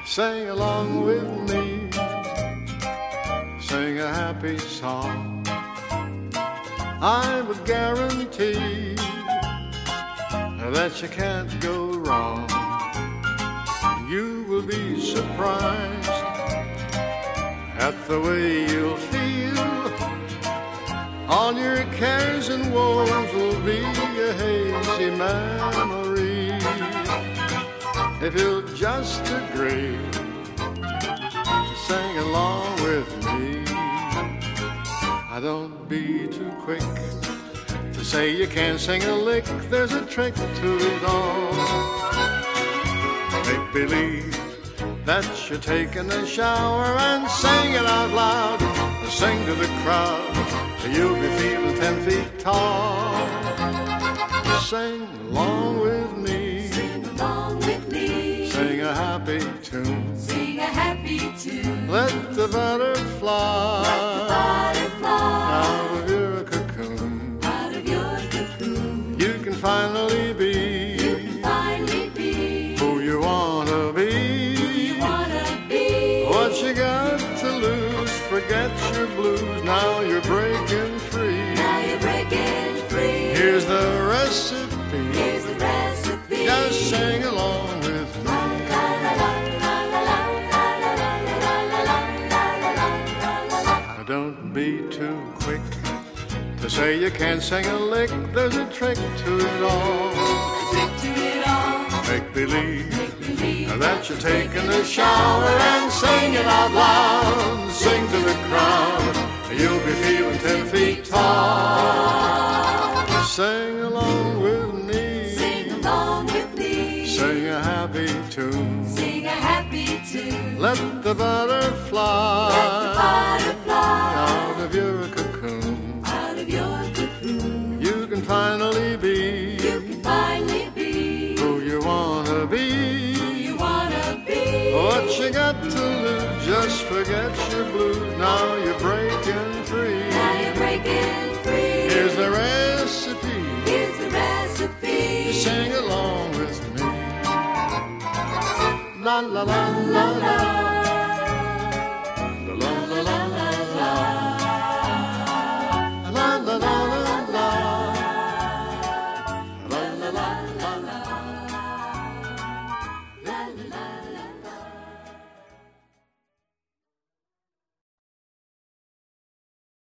Sing along with me, sing a happy song. I would guarantee that you can't go wrong. You will be surprised at the way you'll feel. All your cares and woes will be a hazy memory if you'll just agree to sing along with me. Don't be too quick to say you can't sing a lick. There's a trick to it all. Make believe that you're taking a shower and sing it out loud. Sing to the crowd, you'll be feeling 10 feet tall. Sing along with me, sing along with me. Sing a happy tune, sing a happy tune. Let the butterfly, out of your cocoon, out of your cocoon. You can finally be, you can finally be who you wanna be. Who you wanna be. What you got to lose? Forget your blues. Now you're breaking free. Now you're breaking free. Here's the recipe. Here's the recipe. Just sing along with me. Don't be too quick to say you can't sing a lick. There's a trick to it all. Make believe that you're taking a shower and sing it out loud. Sing to the crowd, you'll be feeling 10 feet tall. Sing along with me, sing along with me. Sing a happy tune, sing a happy tune. Let the butterfly, out of your cocoon, out of your cocoon. You can finally be, you can finally be who you wanna be. Who you wanna be. What you got to lose? Just forget your blues. Now you're breaking free. Now you're breaking free. Here's the recipe. Here's the recipe. You sing along with me. La la la la la.